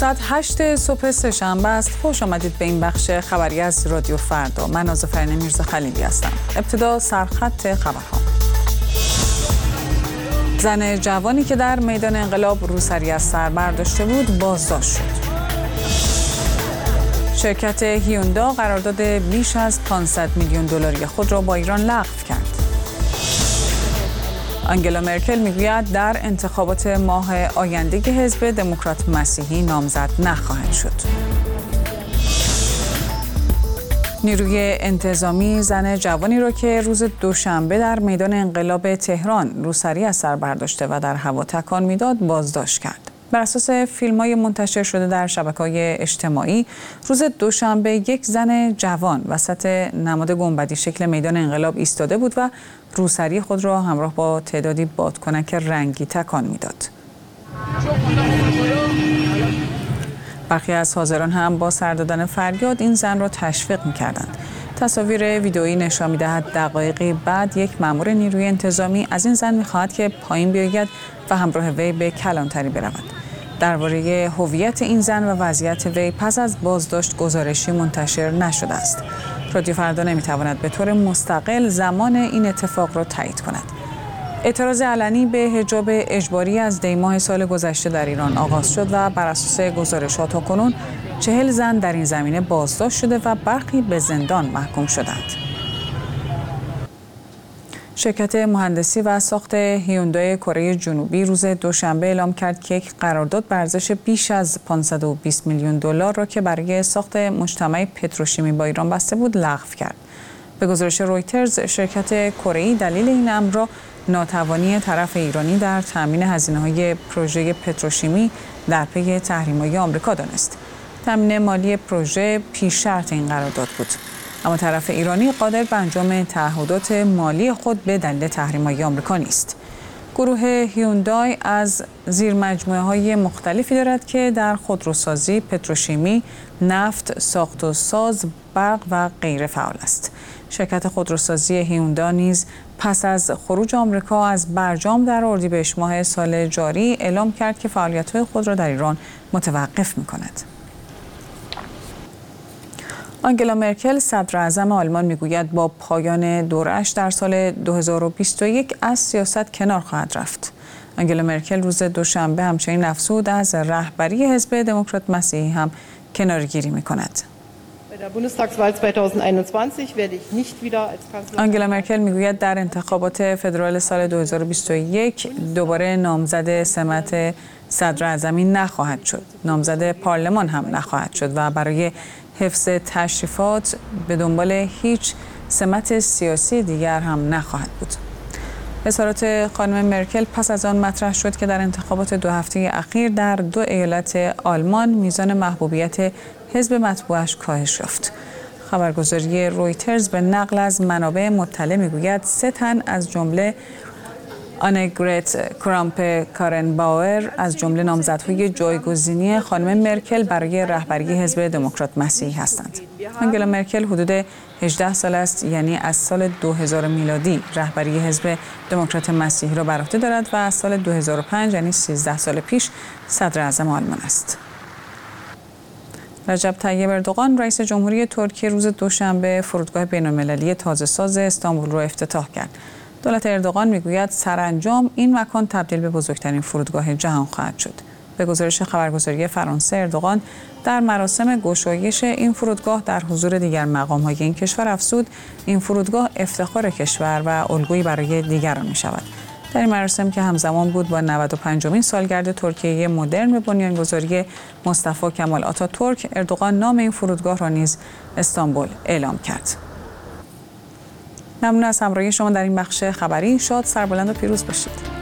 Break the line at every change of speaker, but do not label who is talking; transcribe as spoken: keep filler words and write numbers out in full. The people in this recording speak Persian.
ساعت هشت صبح سه‌شنبه است. خوش آمدید به این بخش خبری از رادیو فردا. من آذرفرین میرزا خلیلی هستم. ابتدا سرخط خبرها. زن جوانی که در میدان انقلاب روسری از سر برداشته بود بازداشت شد. شرکت هیوندا قرارداد بیش از پانصد میلیون دلاری خود را با ایران لغو کرد. آنگلا مرکل میگوید در انتخابات ماه آینده حزب دموکرات مسیحی نامزد نخواهد شد. نیروی انتظامی زن جوانی را که روز دوشنبه در میدان انقلاب تهران روسری از سر برداشته و در هوا تکان میداد بازداشت کرد. بر اساس فیلم‌های منتشر شده در شبکه‌های اجتماعی، روز دوشنبه یک زن جوان وسط نماد گنبدی شکل میدان انقلاب ایستاده بود و روسری خود را همراه با تعدادی بادکنک رنگی تکان میداد. برخی از حاضران هم با سر دادن فریاد این زن را تشویق می‌کردند. تصاویر ویدئویی نشان می‌دهد دقایقی بعد یک مأمور نیروی انتظامی از این زن می‌خواهد که پایین بیاید و همراه وی به کلانتری برود. درباره هویت این زن و وضعیت وی پس از بازداشت گزارشی منتشر نشده است. رادیو فردا نمی‌تواند به طور مستقل زمان این اتفاق را تایید کند. اعتراض علنی به حجاب اجباری از دی ماه سال گذشته در ایران آغاز شد و بر اساس گزارشات تاکنون چهل زن در این زمینه بازداشت شده و برخی به زندان محکوم شدند. شرکت مهندسی و ساخت هیوندای کره جنوبی روز دوشنبه اعلام کرد که یک قرارداد به ارزش بیش از پانصد و بیست میلیون دلار را که برای ساخت مجتمع پتروشیمی با ایران بسته بود لغو کرد. به گزارش رویترز، شرکت کره‌ای دلیل این امر را ناتوانی طرف ایرانی در تامین هزینه‌های پروژه پتروشیمی در پی تحریم‌های آمریکا دانست. تامین مالی پروژه پیش شرط این قرارداد بود. اما طرف ایرانی قادر به انجام تعهدات مالی خود به دلیل تحریم‌های آمریکا نیست. گروه هیوندای از زیرمجموعه‌های مختلفی دارد که در خودروسازی، پتروشیمی، نفت، ساخت و ساز، برق و غیره فعال است. شرکت خودروسازی هیوندا نیز پس از خروج آمریکا از برجام در اردیبهشت ماه سال جاری اعلام کرد که فعالیت‌های خود را در ایران متوقف می‌کند. آنگلا مرکل صدر اعظم آلمان میگوید با پایان دوره‌اش در سال دو هزار و بیست و یک از سیاست کنار خواهد رفت. آنگلا مرکل روز دوشنبه همچنین افزود از رهبری حزب دموکرات مسیحی هم کنارگیری می‌کند. آنگلا مرکل میگوید در انتخابات فدرال سال دو هزار و بیست و یک دوباره نامزد سمت صدر اعظمی نخواهد شد. نامزد پارلمان هم نخواهد شد و برای حفظ تشریفات به دنبال هیچ سمت سیاسی دیگر هم نخواهد بود. اظهارات خانم مرکل پس از آن مطرح شد که در انتخابات دو هفته اخیر در دو ایالت آلمان میزان محبوبیت حزب مطبوعش کاهش یافت. خبرگزاری رویترز به نقل از منابع مطلع میگوید سه تن از جمله آنگرت کرامپ کارنباور از جمله نامزدهای جایگزینی خانم مرکل برای رهبری حزب دموکرات مسیحی هستند. آنگلا مرکل حدود هجده سال است، یعنی از سال دو هزار میلادی رهبری حزب دموکرات مسیحی را بر عهده دارد و از سال دو هزار و پنج یعنی سیزده سال پیش صدر اعظم آلمان است. رجب طیب اردوغان رئیس جمهوری ترکیه روز دوشنبه فرودگاه بین‌المللی تازه‌ساز استانبول را افتتاح کرد. دولت اردوغان میگوید سرانجام این مکان تبدیل به بزرگترین فرودگاه جهان خواهد شد. به گزارش خبرگزاری فرانسه، اردوغان در مراسم گشایش این فرودگاه در حضور دیگر مقام‌های این کشور افزود این فرودگاه افتخار کشور و الگویی برای دیگران می‌شود. در این مراسم که همزمان بود با نود و پنجمین سالگرد ترکیه مدرن به بنیانگذاری مصطفی کمال آتاتورک، اردوغان نام این فرودگاه را نیز استانبول اعلام کرد. ممنون از همراهی شما در این بخش خبری. شاد، سربلند و پیروز باشید.